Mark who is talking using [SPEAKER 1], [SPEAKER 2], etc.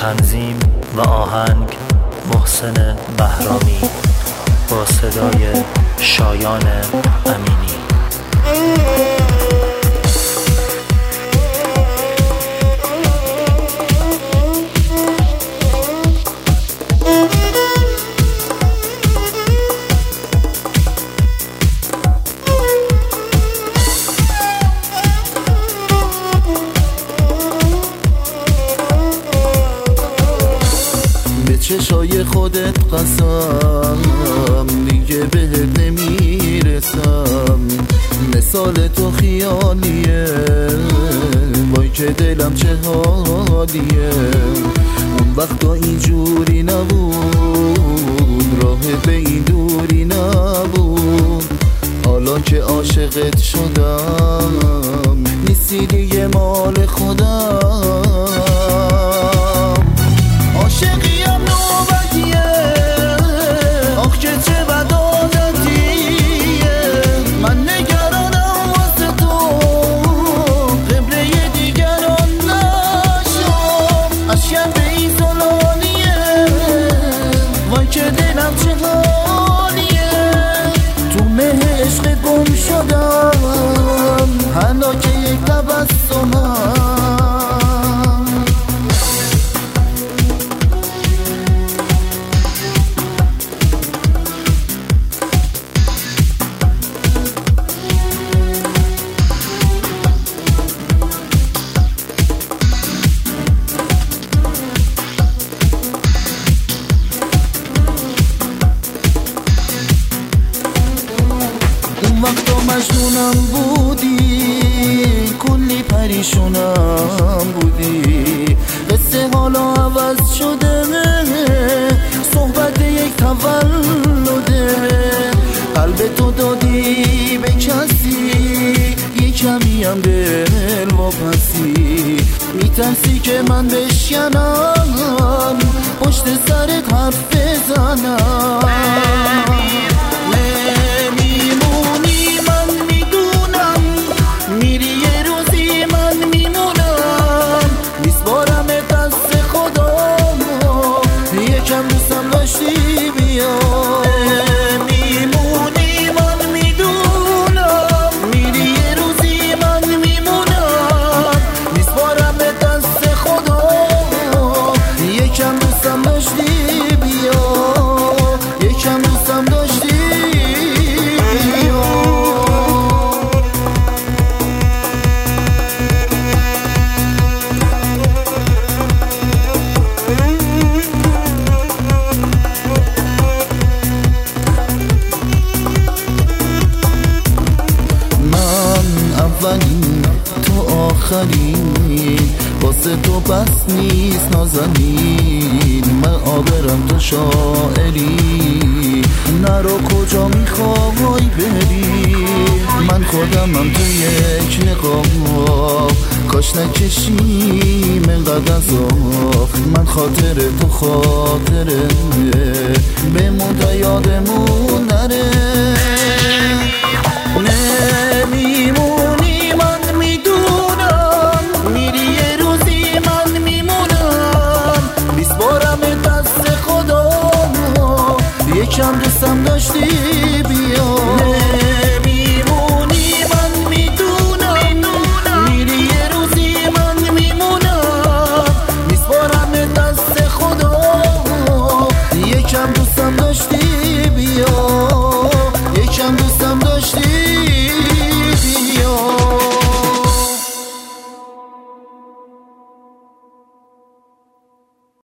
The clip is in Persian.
[SPEAKER 1] تنظیم و آهنگ محسن بهرامی با صدای شایان امینی.
[SPEAKER 2] چشای خودت قسم دیگه بهت نمیرسم، مثال تو خیالیه وای که دلم چه حالیه. اون وقتا اینجوری نبود، راه به این دوری نبود، حالا که عاشقت شدم نیستی دیگه مال خودم. عاشقیم نوبتیه آخ که چه بد عادتیه، من نگرانم واسه تو قبله دیگران نشم، اشکم به این زلانیه وای که دلم چه حالیه. تو مه عشق گم شدم حالا که یک تبسمم. وقتا مجنونم بودی، کلی پریشونم بودی، قصه حالا عوض شده، صحبت یک تولده، قلب تو دادی به کسی، یک کمی هم دل واپسی، میترسی که من بشکنم پشت سرت حرف بزنم. تو آخرین واسه تو بس نیست نازنین، من آبرم تو شاعری، نرو کجا میخوای بری، من خودمم تو یک نقاب، کاش نکشیم انقدر عذاب، من خاطر تو خاطره بمون تا یادمون نره.